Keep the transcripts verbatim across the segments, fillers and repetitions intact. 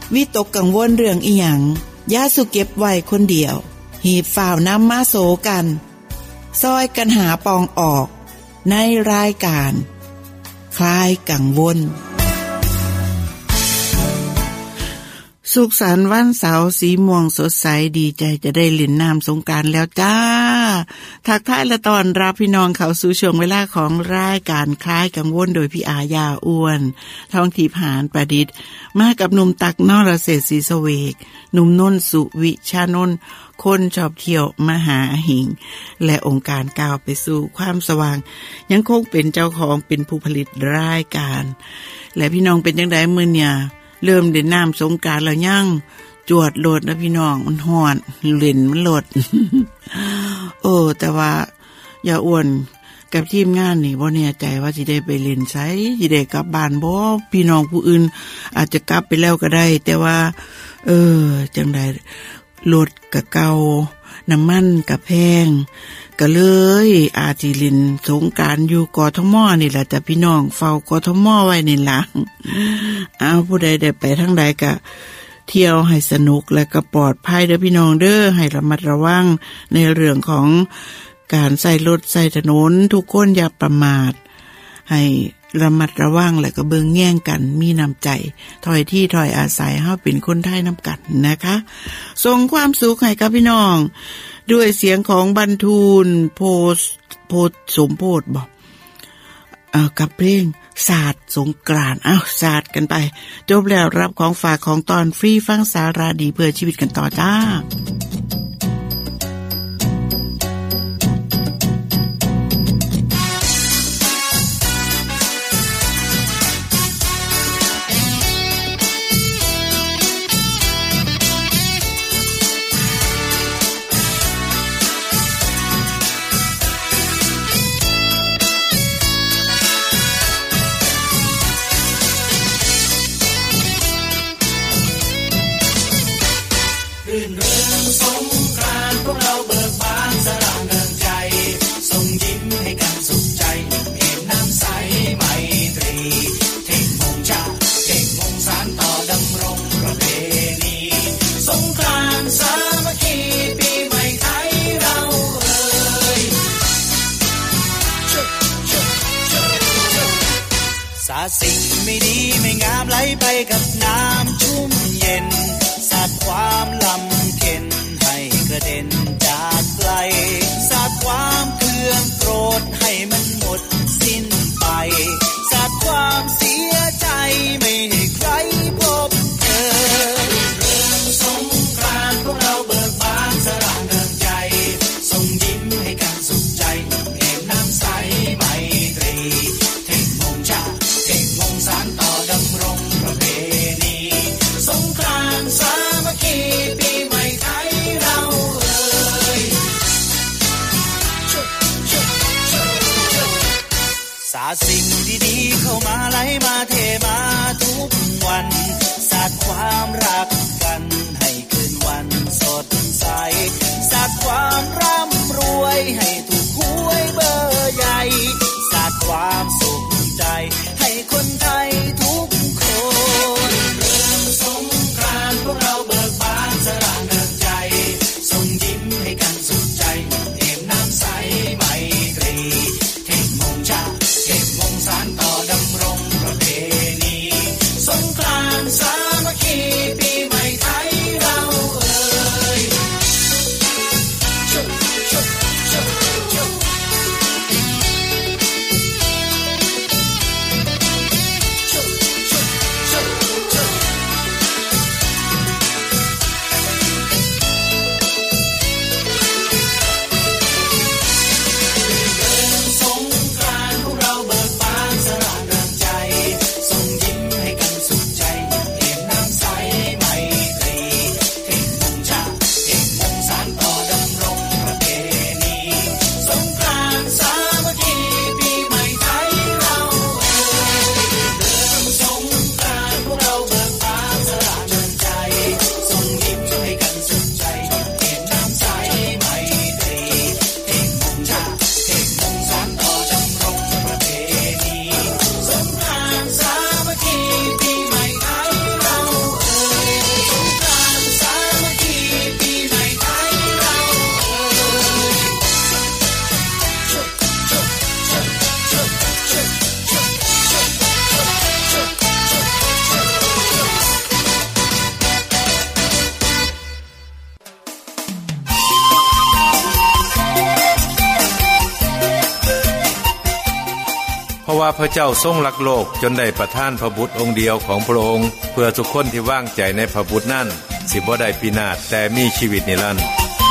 วิตกกังวลเรื่องอิหยังอย่าสุเก็บไว้คนเดียวหีบฝ่าวนำมาโสกันซอยกันหาปองออกในรายการคลายกังวลสุขสันต์วันเสาร์สีม่วงสดใสดีใจจะได้เล่นน้ำสงกรานต์แล้วจ้าทักทายและต้อนรับพี่น้องเข้าสู่ช่วงเวลาของรายการคลายกังวลโดยพี่อายาอ้วนท้องทิพย์หานประดิษฐ์มากับหนุ่มตักนรเศรษฐ์ศรีสเวกหนุ่มนนท์สุวิชานนท์คนชอบเที่ยวมหาหิงและองค์การก้าวไปสู่ความสว่างยังคงเป็นเจ้าของเป็นผู้ผลิตรายการและพี่น้องเป็นจังได๋มื้อเนี่ยเริ่มเล่นน้ำสงกรานต์แล้วยังจวดโลดนะพี่น้องมันฮ้อนเล่นมันโลด โอ้แต่ว่าอย่าอ้วนกับทีมงานนี่บ่แน่ใจว่าสิได้ไปเล่นไสสิได้กลับบ้านบ่พี่น้องผู้อื่นอาจจะกลับไปแล้วก็ได้แต่ว่าเออจังได๋รถก็เก่าน้ำมันก็แพงก็เลยอาจสิเล่นสงกรานต์อยู่กทมนี่ล่ะจ้ะพี่น้องเฝ้ากทมไว้นี่ล่ะเอาผู้ใดได้ไปทางใดก็เที่ยวให้สนุกและก็ปลอดภัยเด้อพี่น้องเด้อให้ระมัดระวังในเรื่องของการใช้รถใช้ถนนทุกคนอย่าประมาทให้ระมัดระวังและก็เบิ่งแย่งกันมีน้ำใจถ้อยที่ถ้อยอาศัยเฮาเป็นคนไทยนำกันนะคะส่งความสุขให้กับพี่น้องด้วยเสียงของบรรทูลโพโพสมโพธิบ่เอ่อกับเพลงศาสตร์สงกรานต์อ้าวศาสตร์กันไปจบแล้วรับของฝากของตอนฟรีฟังสาระดีเพื่อชีวิตกันต่อจ้าสิ่งไม่ดีไม่งามไหลไปกับน้ำชุ่มเย็นสาดความลำเค็ญให้กระเด็นจากไกลสาดความเคืองโกรธให้มันหมดสิ้นไปสาดความเสียใจไม่ให้ใครพบเจอเรื่องสงกรานต์พวกเราเบิกบานสร่างเริงใจส่งยิ้มให้กันสุขใจเก็บน้ำใสไมตรีเทคมงชาสานต่อดำรงประเพว่าพระเจ้าทรงรักโลกจนได้ประทานพระบุตรองค์เดียวของพระองค์เพื่อทุกคนที่วางใจในพระบุตรนั้นสิบ่ได้พินาศแต่มีชีวิตนิรันดร์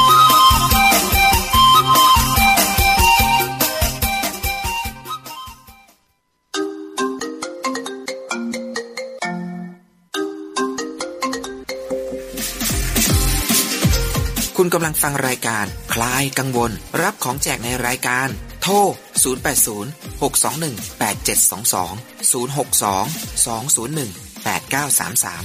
คุณกำลังฟังรายการคลายกังวลรับของแจกในรายการโทรศูนย์ แปด ศูนย์ หก สอง หนึ่ง แปด เจ็ด สอง สอง ศูนย์ หก สอง สอง ศูนย์ หนึ่ง แปด เก้า สาม สาม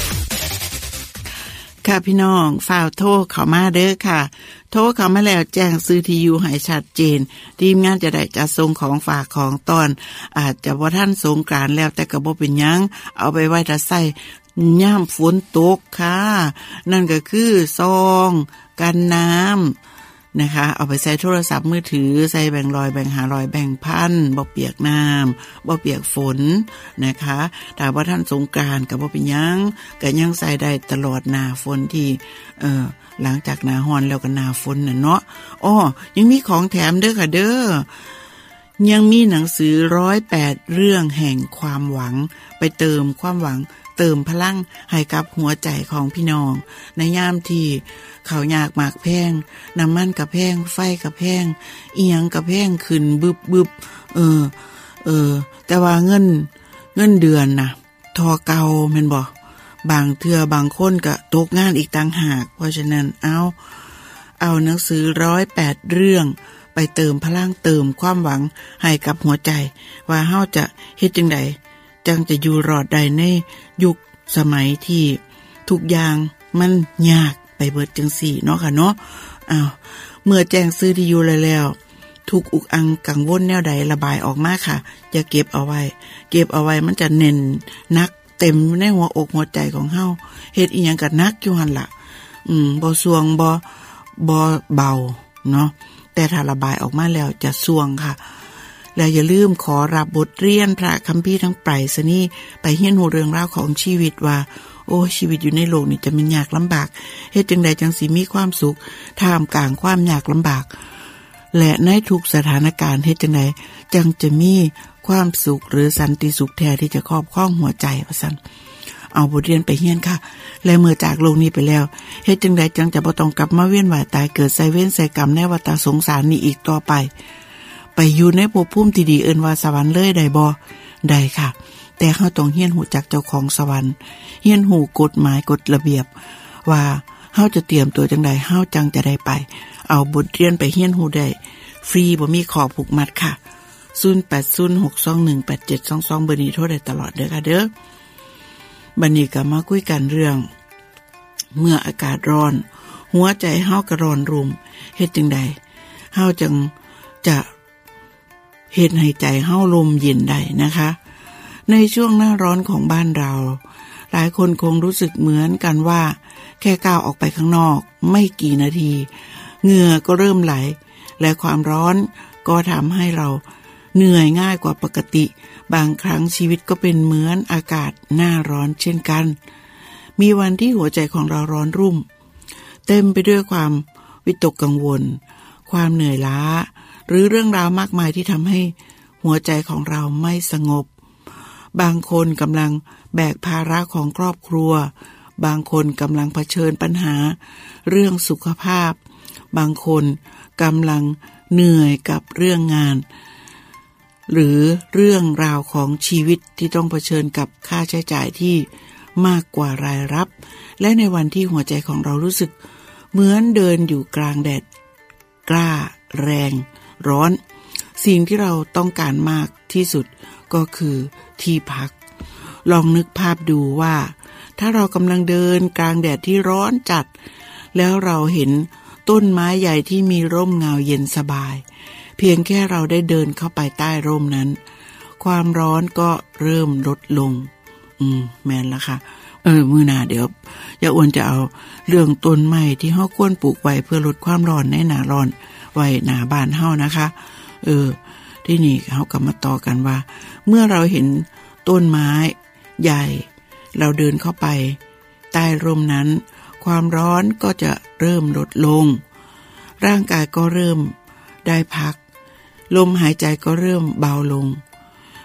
ค่ะพี่น้องฝากโทรเข้ามาเด้อค่ะโทรเข้ามาแล้วแจ้งซื้อที่อยู่ให้ชัดเจนทีมงานจะได้จัดส่งของฝากของตอนอาจจะบ่ทันสงกรานต์แล้วแต่ก็บ่เป็นหยังเอาไปไว้ถ้าใส่ย่ามฝนตกค่ะนั่นก็คือซองกันน้ำนะคะเอาไปใส่โทรศัพท์มือถือใส่แบ่งร้อยแบ่งห้าร้อยแบ่งพันบ่เปียกน้ำบ่เปียกฝนนะคะถ้าว่าท่านสงกรานต์ก็บ่เป็นหยังก็ยังใส่ได้ตลอดหน้าฝนที่เอ่อหลังจากหน้าร้อนแล้วก็หน้าฝนน่ะเนาะอ้อยังมีของแถมเด้อค่ะเด้อยังมีหนังสือหนึ่งร้อยแปดเรื่องแห่งความหวังไปเติมความหวังเติมพลังให้กับหัวใจของพี่น้องในยามที่เขายากมากแพงน้ำมันกระแพงไฟกระแพงอีหยังกระแพงขึ้นบึบบึบเออเออแต่ว่าเงินเงินเดือนน่ะทอเก่าแม่นบ่บางเทื่อบางคนก็ตกงานอีกต่างหากเพราะฉะนั้นเอาเอาหนังสือหนึ่งร้อยแปดเรื่องไปเติมพลังเติมความหวังให้กับหัวใจว่าเฮาจะเฮ็ดจังไดจังจะอยู่รอดได้ในยุคสมัยที่ทุกอย่างมันยากไปเบิดจังสี่เนาะค่ะเนาะอ้าวเมื่อแจ้งซื้อที่อยู่แล้วทุกอุกอังกังวลแนวใดระบายออกมาค่ะอย่าเก็บเอาไว้เก็บเอาไว้มันจะเน่นนักเต็มในหัวอกหัวใจของเฮาเฮ็ดอีหยังก็นักอยู่หั่นล่ะอืมบ่สวงบ่บ่เบาเนาะแต่ถ้าระบายออกมาแล้วจะสวงค่ะและอย่าลืมขอรับบทเรียนพระคัมภีร์ทั้งไพรษณีย์ไปเรียนรู้เรื่องราวของชีวิตว่าโอ้ชีวิตอยู่ในโลกนี่จะมันยากลำบากเฮ็ดจังใดจังสิมีความสุขท่ามกลางความยากลำบากและในทุกสถานการณ์เฮ็ดจังใดจังจะมีความสุขหรือสันติสุขแท้ที่จะครอบครองหัวใจว่าซั่นเอาบทเรียนไปเรียนค่ะและเมื่อจากโลกนี้ไปแล้วเฮ็ดจังใดจังจะบ่ต้องกลับมาเวียนว่ายตายเกิดใส่เวรใส่กรรมในวัฏสงสารนี้อีกต่อไปไปอยู่ในภพภูมิที่ดีเอิ้นว่าสวรรค์เลยได้บ่ได้ค่ะแต่เฮาต้องเรียนรู้จักเจ้าของสวรรค์เรียนรู้กฎหมายกฎระเบียบว่าเฮาจะเตรียมตัวจังได๋เฮาจังจะได้ไปเอาบทเรียนไปเรียนรู้ได้ฟรีบ่มีข้อผูกมัดค่ะศูนย์ แปด ศูนย์ หก สอง หนึ่ง แปด เจ็ด สอง สองเบอร์นี้โทรได้ตลอดเด้อค่ะเด้อบัดนี้ก็มาคุยกันเรื่องเมื่ออากาศร้อนหัวใจเฮาก็ร้อนรุ่มเฮ็ดจังได๋เฮาจังจะเฮ็ดให้ใจเฮาลมเย็นได้นะคะในช่วงหน้าร้อนของบ้านเราหลายคนคงรู้สึกเหมือนกันว่าแค่ก้าวออกไปข้างนอกไม่กี่นาทีเหงื่อก็เริ่มไหลและความร้อนก็ทำให้เราเหนื่อยง่ายกว่าปกติบางครั้งชีวิตก็เป็นเหมือนอากาศหน้าร้อนเช่นกันมีวันที่หัวใจของเราร้อนรุ่มเต็มไปด้วยความวิตกกังวลความเหนื่อยล้าหรือเรื่องราวมากมายที่ทำให้หัวใจของเราไม่สงบบางคนกำลังแบกภาระของครอบครัวบางคนกำลังเผชิญปัญหาเรื่องสุขภาพบางคนกำลังเหนื่อยกับเรื่องงานหรือเรื่องราวของชีวิตที่ต้องเผชิญกับค่าใช้จ่ายที่มากกว่ารายรับและในวันที่หัวใจของเรารู้สึกเหมือนเดินอยู่กลางแดดกล้าแรงร้อนสิ่งที่เราต้องการมากที่สุดก็คือที่พักลองนึกภาพดูว่าถ้าเรากำลังเดินกลางแดดที่ร้อนจัดแล้วเราเห็นต้นไม้ใหญ่ที่มีร่มเงาเย็นสบายเพียงแค่เราได้เดินเข้าไปใต้ร่มนั้นความร้อนก็เริ่มลดลงอืมแม่นละค่ะเออมื้อหน้าเดี๋ยวอย่าอ้วนจะเอาเรื่องต้นไม้ที่เฮาควรปลูกไว้เพื่อลดความร้อนในหน้าร้อนไว้หน้าบ้านเฮานะคะเออที่นี่เฮาก็มาต่อกันว่าเมื่อเราเห็นต้นไม้ใหญ่เราเดินเข้าไปใต้ร่มนั้นความร้อนก็จะเริ่มลดลงร่างกายก็เริ่มได้พักลมหายใจก็เริ่มเบาลง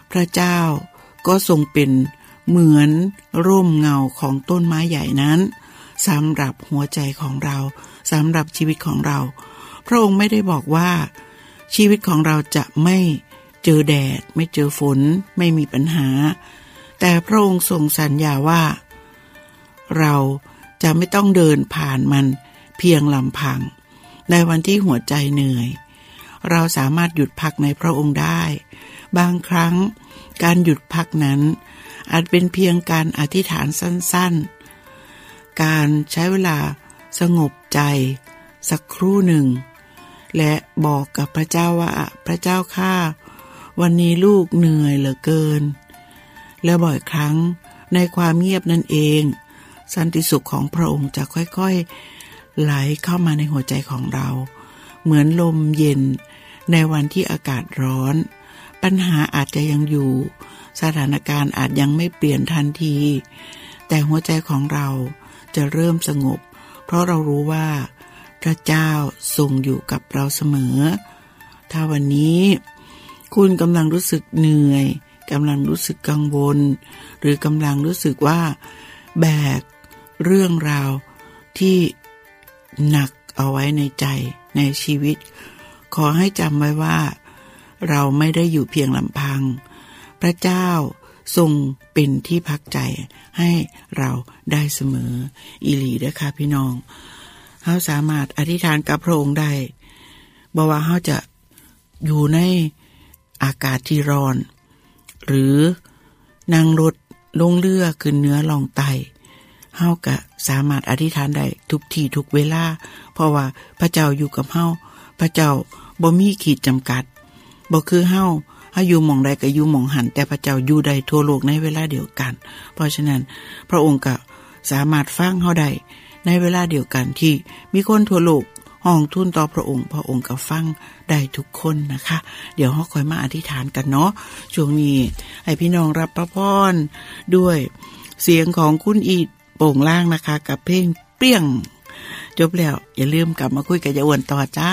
พระเจ้าก็ทรงเป็นเหมือนร่มเงาของต้นไม้ใหญ่นั้นสำหรับหัวใจของเราสำหรับชีวิตของเราพระองค์ไม่ได้บอกว่าชีวิตของเราจะไม่เจอแดดไม่เจอฝนไม่มีปัญหาแต่พระองค์ทรงสัญญาว่าเราจะไม่ต้องเดินผ่านมันเพียงลำพังในวันที่หัวใจเหนื่อยเราสามารถหยุดพักในพระองค์ได้บางครั้งการหยุดพักนั้นอาจเป็นเพียงการอธิษฐานสั้นๆการใช้เวลาสงบใจสักครู่หนึ่งและบอกกับพระเจ้าว่าพระเจ้าข้าวันนี้ลูกเหนื่อยเหลือเกินและบ่อยครั้งในความเงียบนั่นเองสันติสุขของพระองค์จะค่อยๆไหลเข้ามาในหัวใจของเราเหมือนลมเย็นในวันที่อากาศร้อนปัญหาอาจจะยังอยู่สถานการณ์อาจยังไม่เปลี่ยนทันทีแต่หัวใจของเราจะเริ่มสงบเพราะเรารู้ว่าพระเจ้าทรงอยู่กับเราเสมอถ้าวันนี้คุณกำลังรู้สึกเหนื่อยกำลังรู้สึกกังวลหรือกำลังรู้สึกว่าแบกเรื่องราวที่หนักเอาไว้ในใจในชีวิตขอให้จำไว้ว่าเราไม่ได้อยู่เพียงลำพังพระเจ้าทรงเป็นที่พักใจให้เราได้เสมออีหลีเด้อค่ะพี่น้องเฮาสามารถอธิษฐานกับพระองค์ได้บ่ว่าเฮาจะอยู่ในอากาศที่ร้อนหรือนั่งรถลงเรือขึ้นเหนือล่องใต้เฮาก็สามารถอธิษฐานได้ทุกที่ทุกเวลาเพราะว่าพระเจ้าอยู่กับเฮาพระเจ้าบ่มีขีดจำกัดบ่คือเฮาเฮาอยู่หม่องใดก็อยู่หม่องหันแต่พระเจ้าอยู่ได้ทั่วโลกในเวลาเดียวกันเพราะฉะนั้นพระองค์ก็สามารถฟังเฮาได้ในเวลาเดียวกันที่มีคนทั่วโลกห้องทูลต่อพระองค์พระองค์ก็ฟังได้ทุกคนนะคะเดี๋ยวเฮาค่อยมาอธิษฐานกันเนาะช่วงนี้ให้พี่น้องรับพระพรด้วยเสียงของคุณอีดโป่งล่างนะคะกับเพลงเปรี้ยงจบแล้วอย่าลืมกลับมาคุยกับยายอ้วนต่อจ้า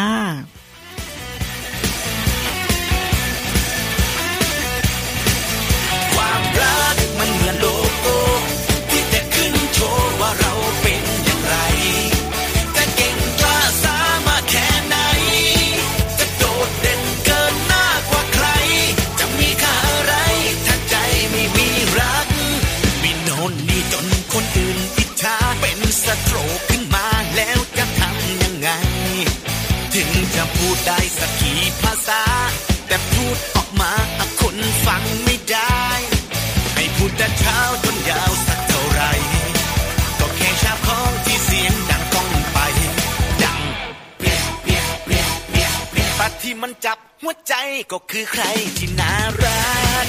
ความรักมันเหมือนโลโก้ที่จะขึ้นโชว์ว่าเราเป็นอย่างไรจะเก่งกล้าสามารถแค่ไหนจะโดดเด่นเกินหน้ากว่าใครจะมีค่าอะไรถ้าใจไม่มีรักมีโน่นนี่จนคนอื่นอิจฉาเป็นสโตรกขึ้นมาแล้วจะทำยังไงถึงจะพูดได้สักกี่ภาษาแต่พูดออกมาคนฟังไม่ได้ให้พูดแต่เช้าจนยาวสักเท่าไรก็แค่ชาบของที่เสียงดังก้องไปดังเปียกเปียกเปียกเปียกเปียกปัดที่มันจับหัวใจก็คือใครที่น่ารัก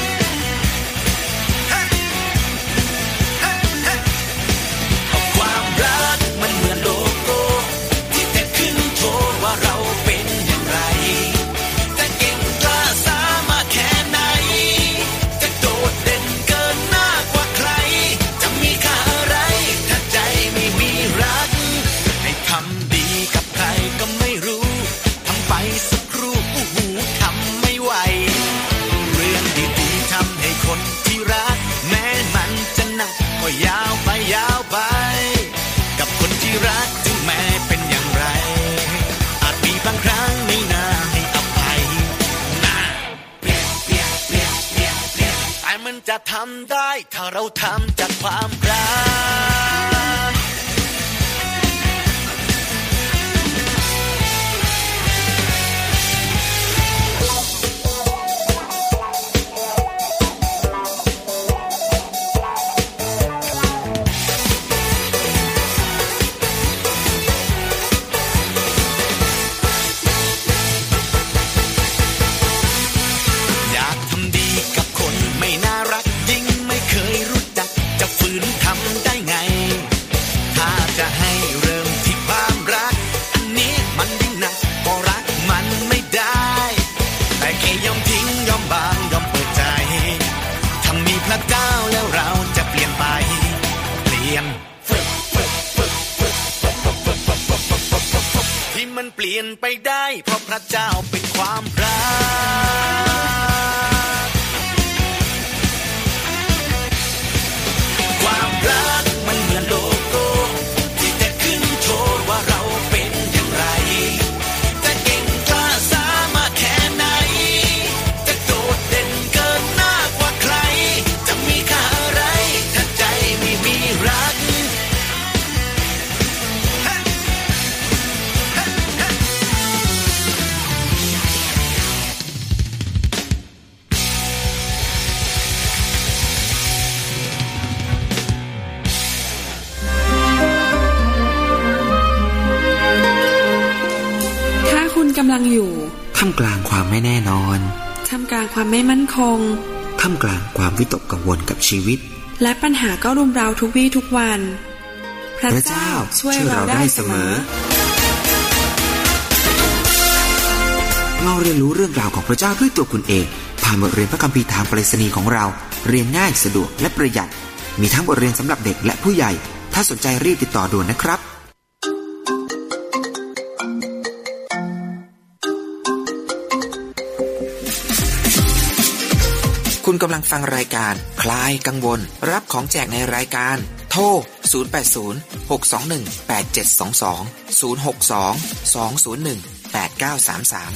ความรักมันเหมือนโลโก้ที่จะขึ้นโชว์ว่าเราเป็นอย่างไรจะเก่งกล้าสามารถแค่ไหนจะโดดเด่นเกินหน้ากว่าใครจะมีค่าอะไรถ้าใจไม่มีรักให้ทำดีกับใครก็ไม่รู้ทำไปสักครู่อู้หูทำไม่ไหวเรื่องดีๆทำให้คนที่รักแม้มันจะหนักก็ยาวไปยาวไปกับคนที่รักถึงแม้เป็นอย่างไรอาจมีบางครั้งไม่น่าให้อภัยน่าเปลี่ยนเปลี่ยนเปลี่ยนเปลี่ยนเปลี่ยนแต่มันจะทำได้ถ้าเราทำจากความรักอยากทำดีกับคนไม่น่ารักยิ่งไม่เคยรู้จักจะฝืนทำได้ไงถ้าจะให้เริ่มที่ความรักอันนี้มันยิ่งหนักก็รักมันไม่ได้แต่แค่ยอมทิ้งยอมบางยอมเปิดใจถ้ามีพระเจ้าแล้วเราจะเปลี่ยนไปเปลี่ยนที่มันเปลี่ยนไปได้เพราะพระเจ้าเป็นความรักรักมันเหมือนโลโก้ที่จะขึ้นโชว์ว่าเราเป็นอย่างไรจะเก่งกล้าสามารถแค่ไหนจะโดดเด่นเกินหน้ากว่าใครจะมีค่าอะไรถ้าใจไม่มีรักกำลังอยู่ท่ามกลางความไม่แน่นอนท่ามกลางความไม่มั่นคงท่ามกลางความวิตกกังวลกับชีวิตและปัญหาก็รุมเร้าทุกวี่ทุกวันพระเจ้าช่วยเราได้เสมอเราเรียนรู้เรื่องราวของพระเจ้าด้วยตัวคุณเองผ่านบทเรียนพระคัมภีร์ทางไปรษณีย์ของเราเรียนง่ายสะดวกและประหยัดมีทั้งบทเรียนสำหรับเด็กและผู้ใหญ่ถ้าสนใจรีบติดต่อด่วนนะครับคุณกำลังฟังรายการคลายกังวลรับของแจกในรายการโทรศูนย์ แปด ศูนย์ หก สอง หนึ่ง แปด เจ็ด สอง สอง ศูนย์ หก สอง สอง ศูนย์ หนึ่ง แปด เก้า สาม สาม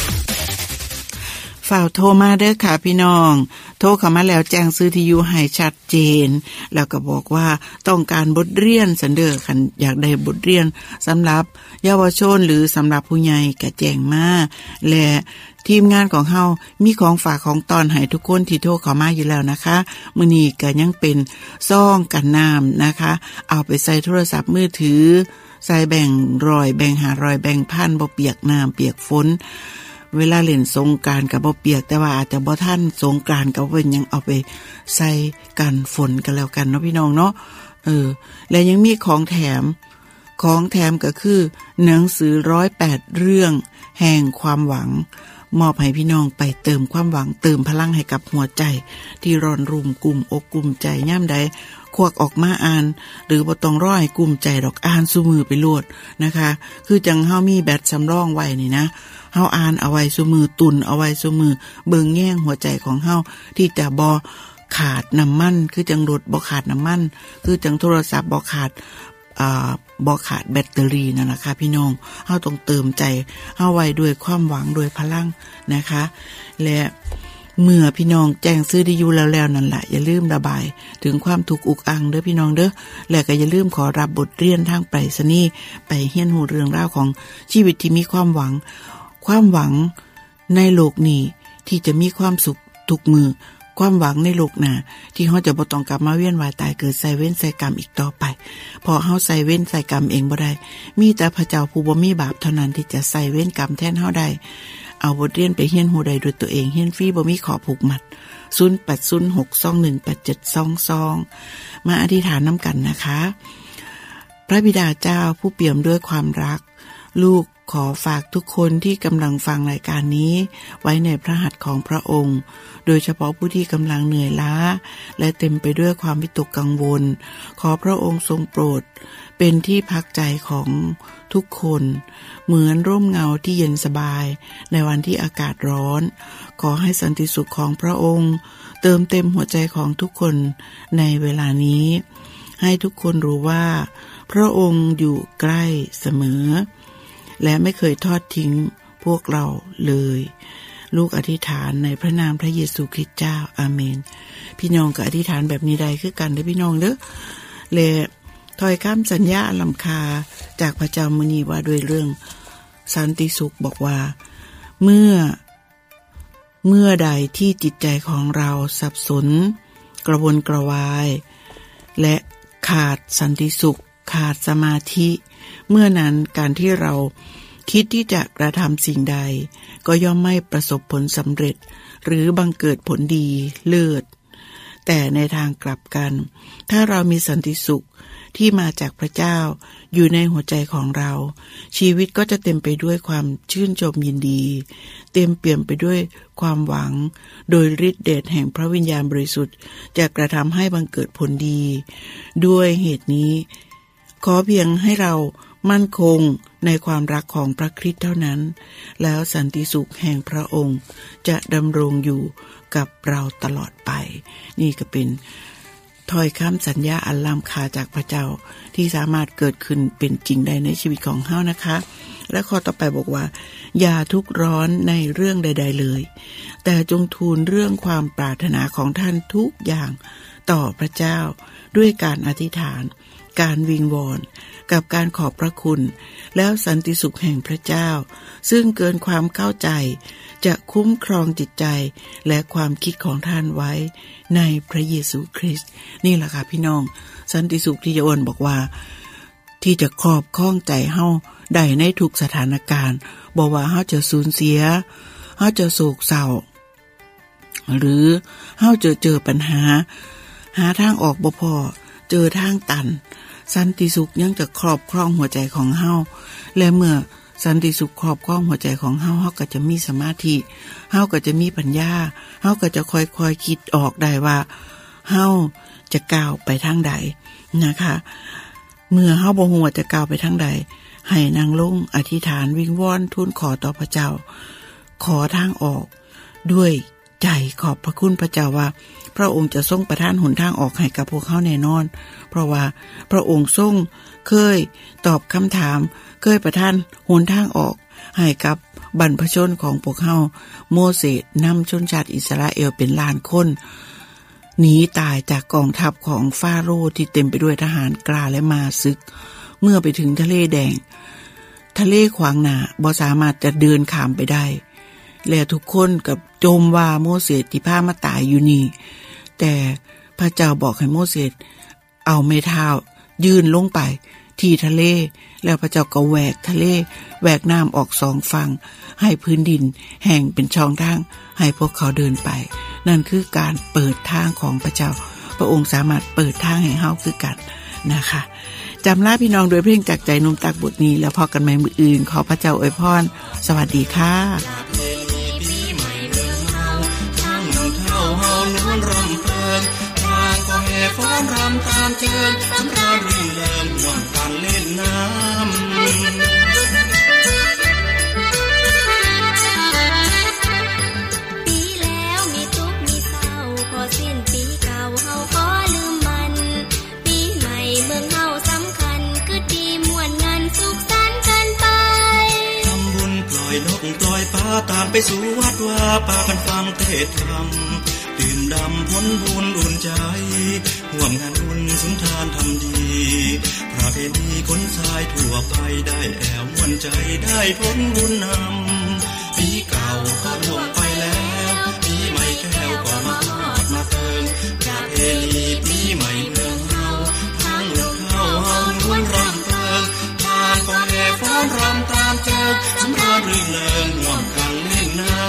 ฝ่าวโทรมาเด้อค่ะพี่น้องโทรเข้ามาแล้วแจ้งซื้อที่อยู่ให้ชัดเจนแล้วก็บอกว่าต้องการบทเรียนสันเด้อคันอยากได้บทเรียนสำหรับเยาวชนหรือสำหรับผู้ใหญ่ก็แจ้งมาและทีมงานของเฮามีของฝากของตอนให้ทุกคนที่โทรเข้ามาอยู่แล้วนะคะมื้อนี้ก็ยังเป็นซองกันน้ำนะคะเอาไปใส่โทรศัพท์มือถือใส่แบ่งร้อยแบ่งห้าร้อยแบ่งพันบ่เปียกน้ำเปียกฝนเวลาเล่นสงกรานต์ก็บ่เปียกแต่ว่าอาจจะบ่ทันสงกรานต์ก็เป็นยังเอาไปใส่กันฝนกันแล้วกันเนาะพี่น้องเนาะเออและยังมีของแถมของแถมก็คือหนังสือหนึ่งร้อยแปดเรื่องแห่งความหวังมอบให้พี่น้องไปเติมความหวังเติมพลังให้กับหัวใจที่ร้อนรุ่มกลุ่มอกกลุ่มใจย่ำใดควักออกมาอ่านหรือบ่ต้องรอให้กลุ่มใจดอกอ่านซุมือไปโลดนะคะคือจังเฮามีแบตสำรองไว้นี่นะเฮาอ่านเอาไว้ซุมือตุนเอาไว้ซุมือเบิ่งแย่งหัวใจของเฮาที่จะบ่ขาดน้ำมันคือจังรถบ่ขาดน้ำมันคือจังโทรศัพท์บ่ขาดอ่าบ่ขาดแบตเตอรี่นั่นล่ะค่ะพี่น้องเฮาต้องเติมใจเฮาไว้ด้วยความหวังด้วยพลังนะคะและเมื่อพี่น้องแจ้งซื้อที่อยู่แล้วๆนั่นล่ะอย่าลืมระบายถึงความทุกข์อุกอังเด้อพี่น้องเด้อและก็อย่าลืมขอรับบทเรียนทางไปรษณีย์ไปเรียนรู้เรื่องราวของชีวิตที่มีความหวังความหวังในโลกนี้ที่จะมีความสุขทุกมือความหวังในโลกหน้าที่เฮาจะบ่ต้องกลับมาเวียนว่ายตายเกิดใส่เว้นใส่กรรมอีกต่อไปเพราะเฮาใส่เว้นใส่กรรมเองบ่ได้มีแต่พระเจ้าผู้บ่มีบาปเท่านั้นที่จะใส่เว้นกรรมแทนเฮาได้เอาบทเรียนไปเรียนรู้ได้ด้วยตัวเองเรียนฟรีบ่มีขอผูกมัดศูนย์ แปด ศูนย์ หก สอง หนึ่ง แปด เจ็ด สอง สองมาอธิษฐานนำกันนะคะพระบิดาเจ้าผู้เปี่ยมด้วยความรักลูกขอฝากทุกคนที่กำลังฟังรายการนี้ไว้ในพระหัตถ์ของพระองค์โดยเฉพาะผู้ที่กำลังเหนื่อยล้าและเต็มไปด้วยความวิตกกังวลขอพระองค์ทรงโปรดเป็นที่พักใจของทุกคนเหมือนร่มเงาที่เย็นสบายในวันที่อากาศร้อนขอให้สันติสุขของพระองค์เติมเต็มหัวใจของทุกคนในเวลานี้ให้ทุกคนรู้ว่าพระองค์อยู่ใกล้เสมอและไม่เคยทอดทิ้งพวกเราเลยลูกอธิษฐานในพระนามพระเยซูคริสต์เจ้าอาเมนพี่น้องก็อธิษฐานแบบนี้ได้คือกันเด้อพี่น้องเด้อและถ้อยคำสัญญาล้ำค่าจากพระเจ้ามื้อนี้ว่าด้วยเรื่องสันติสุขบอกว่าเมื่อเมื่อใดที่จิตใจของเราสับสนกระวนกระวายและขาดสันติสุขขาดสมาธิเมื่อนั้นการที่เราคิดที่จะกระทำสิ่งใดก็ย่อมไม่ประสบผลสำเร็จหรือบังเกิดผลดีเลิศแต่ในทางกลับกันถ้าเรามีสันติสุขที่มาจากพระเจ้าอยู่ในหัวใจของเราชีวิตก็จะเต็มไปด้วยความชื่นชมยินดีเต็มเปี่ยมไปด้วยความหวังโดยฤทธิ์เดชแห่งพระวิญญาณบริสุทธิ์จะกระทำให้บังเกิดผลดีด้วยเหตุนี้ขอเพียงให้เรามั่นคงในความรักของพระคริสต์เท่านั้นแล้วสันติสุขแห่งพระองค์จะดำรงอยู่กับเราตลอดไปนี่ก็เป็นถ้อยคำสัญญาอันล้ำค่าจากพระเจ้าที่สามารถเกิดขึ้นเป็นจริงได้ในชีวิตของเฮานะคะและข้อต่อไปบอกว่าอย่าทุกข์ร้อนในเรื่องใดๆเลยแต่จงทูลเรื่องความปรารถนาของท่านทุกอย่างต่อพระเจ้าด้วยการอธิษฐานการวิงวอนกับการขอบพระคุณแล้วสันติสุขแห่งพระเจ้าซึ่งเกินความเข้าใจจะคุ้มครองจิตใจและความคิดของท่านไว้ในพระเยซูคริสต์นี่แหละค่ะพี่น้องสันติสุขที่จะอ้วนบอกว่าที่จะครอบครองใจเฮาได้ในทุกสถานการณ์บอกว่าเฮาจะสูญเสียเฮาจะโศกเศร้าหรือเฮาจะเจอปัญหาหาทางออกบ่พอเจอทางตันสันติสุขยังจะครอบครองหัวใจของเฮาและเมื่อสันติสุขครอบครองหัวใจของเฮาเฮาก็จะมีสมาธิเฮาก็จะมีปัญญาเฮาก็จะค่อยๆคิดออกได้ว่าเฮาจะก้าวไปทางใดนะคะเมื่อเฮาบ่ฮู้ว่าจะก้าวไปทางใดให้นั่งลงอธิษฐานวิงวอนทูลขอต่อพระเจ้าขอทางออกด้วยใจขอบพระคุณพระเจ้าว่าพระองค์จะทรงประทานหนทางออกให้กับพวกเขาแน่นอนเพราะว่าพระองค์ทรงเคยตอบคำถามเคยประทานหนทางออกให้กับบรรพชนของพวกเขาโมเสสนำชนชาติอิสราเอลเป็นล้านคนหนีตายจากกองทัพของฟาโรห์ที่เต็มไปด้วยทหารกล้าและมาศึกเมื่อไปถึงทะเลแดงทะเลขวางหน้าบ่สามารถจะเดินข้ามไปได้และทุกคนกับโจมว่าโมเสสที่พามาตายอยู่นี่แต่พระเจ้าบอกให้โมเสสเอาไม้เท้ายื่นลงไปที่ทะเลแล้วพระเจ้าก็แหวกทะเลแหวกน้ำออกสองฝั่งให้พื้นดินแห้งเป็นช่องทางให้พวกเขาเดินไปนั่นคือการเปิดทางของพระเจ้าพระองค์สามารถเปิดทางให้เฮาคือกันนะคะจำลาพี่น้องโดยเพลงจากใจนุ่มตักบทนี้แล้วพอกันใหม่มื้ออื่นขอพระเจ้าอวยพรสวัสดีค่ะฟ้อนรำตามเชิญสำราญรื่นเริงร่วมกันเล่นน้ำปีแล้วมีทุกข์มีเศร้าพอสิ้นปีเก่าเฮาขอลืมมันปีใหม่เมืองเฮาสำคัญคือดีม่วนงานสุขสันต์กันไปทำบุญปล่อยนกปล่อยปลาตามไปสู่วัดว่าปากันฟังเทศธรรมดื่มดำพ้นบุญอุ่นใจร่วมงานบุญสุนทานทำดีประเพณีคนชายทั่วไปได้แอวม่วนใจได้พ้นบุญนำปีเก่าก็ล่วงไปแล้วปีใหม่แก้วก็มาฮอดมาเติมประเพณีปีใหม่เมืองเฮาทั้งลูกเฮาเฮาล้วนรำเพลิงทานก็แห่ฟ้อนรำตามเจิดสำราญรื่นเริงร่วมกันเล่นน้ำ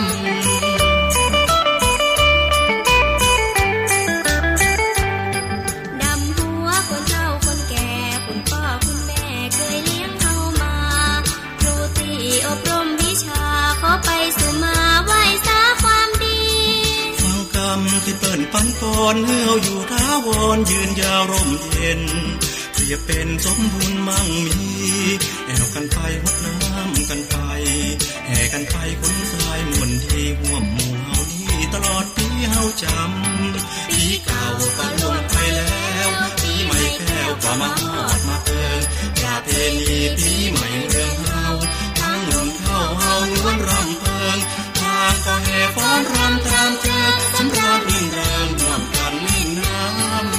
ที่เปิ้นปันปอนเฮาอยู่ท้าวรยืนยาวร่มเย็นเปรียบเป็นสมบุญมั่งมีแห่กันไปหดน้ำกันไปแห่กันไปคนสายมวลที่ห่วมหมู่เฮานี้ตลอดปีเฮาจำปีเก่าก็ล่วงไปแล้วปีใหม่แก้วก็มาฮอดมาเติมประเพณีปีใหม่เมืองเฮาทั้งหนุ่มเฒ่าเฮาล้วนรำเพลิงทางก็แห่ฟ้อนรำตามเจิดสำราญรื่นเริงร่วมกันเล่นน้ำ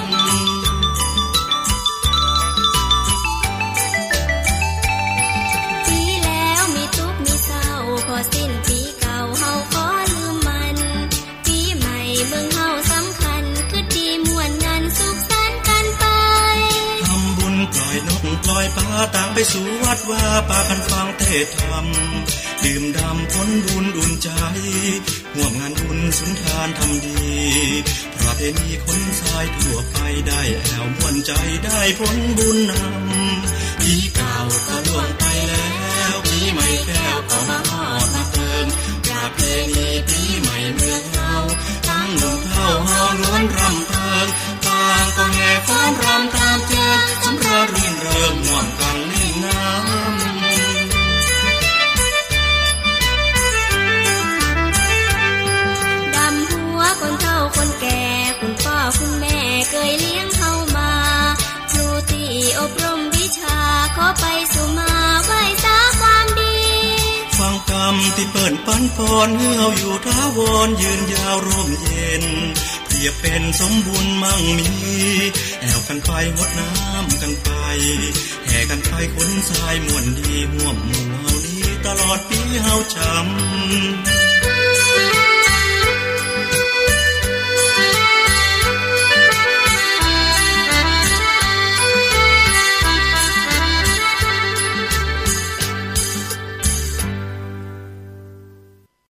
ปีแล้วมีทุกข์มีเศร้าพอสิ้นปีเก่าเฮาขอลืมมันปีใหม่เมืองเฮาสำคัญคือดีม่วนงานสุขสันต์กันไปทำบุญปล่อยนกปล่อยปลาต่างไปสู่วัดว่าปากันฟังเทศธรรมดื่มดำพ้นบุญอุ่นใจร่วมงานบุญสุนทานทำดีประเพณีคนชายทั่วไปได้แอวม่วนใจได้พ้นบุญนำปีเก่าก็ล่วงไปแล้วปีใหม่แก้วก็มาฮอดมาเติมประเพณีปีใหม่เมืองเฮาทั้งหนุ่มเฒ่าเฮาล้วนรำเพลิงต่างก็แห่ฟ้อนรำตามเจิดสำราญรื่นเริงร่วมกันเล่นน้ำคนเฒ่าคนแก่คุณพ่อคุณแม่เคยอบรมวิชาขอไปสู่มาไหว้สาความดีฟังกรรมที่เปิ้นปันปอนเฮาอยู่ท้าวรยืนยาวร่มเย็นเปรียบเป็นสมบูรณ์มั่งมีแอวกันไปงดน้ำกันไปแห่กันไปขนทรายม่วนดีห่วมหมู่เฮาดีตลอดปีเฮาจำ